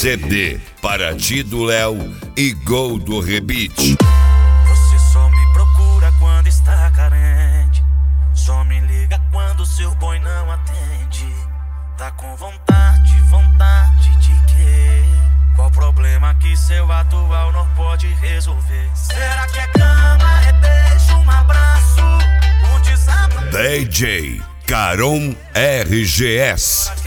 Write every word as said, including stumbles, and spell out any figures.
C D, Paraty do Léo e Gol do Rebite. Você só me procura quando está carente, só me liga quando seu boy não atende. Tá com vontade, vontade de quê? Qual problema que seu atual não pode resolver? Será que é cama, é beijo, um abraço, um desabafo? D J Caron R G S.